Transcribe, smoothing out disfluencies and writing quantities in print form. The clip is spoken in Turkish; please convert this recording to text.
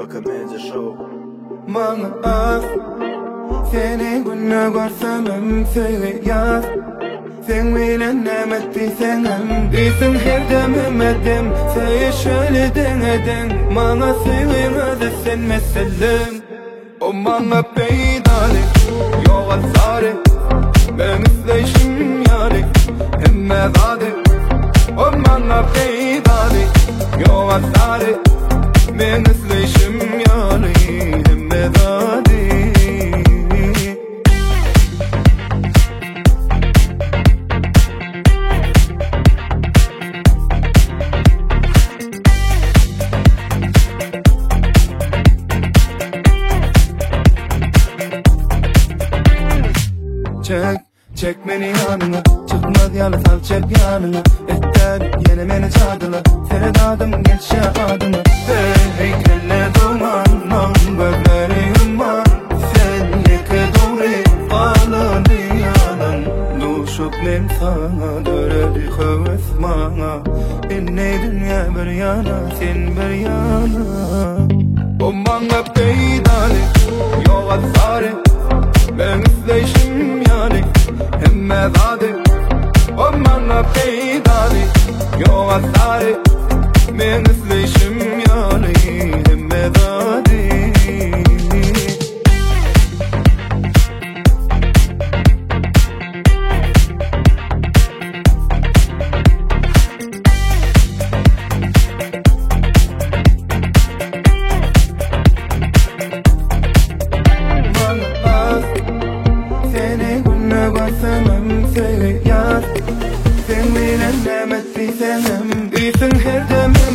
Bakamayınca show. Bana az seni günü görsemem söyleyar. Sen bilen nemet bilsenem bilsin her dememedim. Söyle şöyle denedin bana söyleyemedi sen meselem. O bana peydali yol azarı ben izleyişim yani hemme zade. O bana peydali yol azarı ben izleyişim yani hemme zade. Çek beni yanına, çıkmaz yalnız al çek yanına. Etter yine beni çağırdılar, Ferdadım geçe adına. Hey kelle duman, gözleri yumman. Sen yeke doğru bağlı dünyadan. Duşup men sana döredi höves bana. Beni dünya bir yana, sen bir yana. O bana peydali, yol azarı ben izleyişim yani hemme zade. O bana peydali yol azarı ben izleyişim yani hemme zade. Görsemem söyle yar. Sen bilen demet bilsenem bilsin her demet.